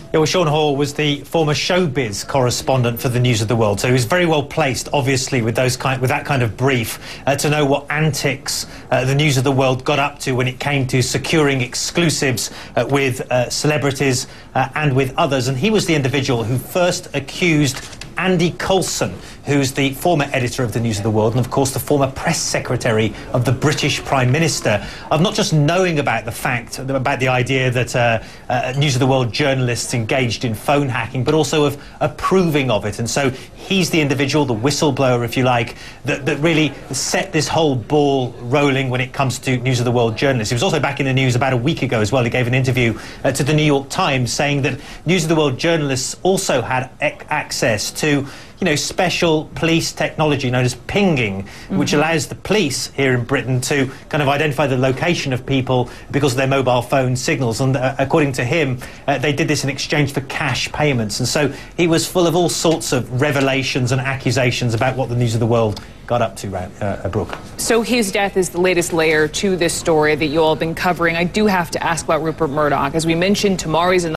Yeah, well, Sean Hall was the former showbiz correspondent for the News of the World, so he was very well placed, obviously, with that kind of brief, to know what antics the News of the World got up to when it came to securing exclusives with celebrities and with others. And he was the individual who first accused Andy Coulson, who's the former editor of the News of the World and, of course, the former press secretary of the British Prime Minister, of not just knowing about the idea that News of the World journalists engaged in phone hacking, but also of approving of it. And so he's the individual, the whistleblower, if you like, that really set this whole ball rolling when it comes to News of the World journalists. He was also back in the news about a week ago as well. He gave an interview to the New York Times saying that News of the World journalists also had access to special police technology known as pinging, which allows the police here in Britain to kind of identify the location of people because of their mobile phone signals. And according to him, they did this in exchange for cash payments. And so he was full of all sorts of revelations and accusations about what the News of the World got up to, Brooke. So his death is the latest layer to this story that you all have been covering. I do have to ask about Rupert Murdoch. As we mentioned, tomorrow he's in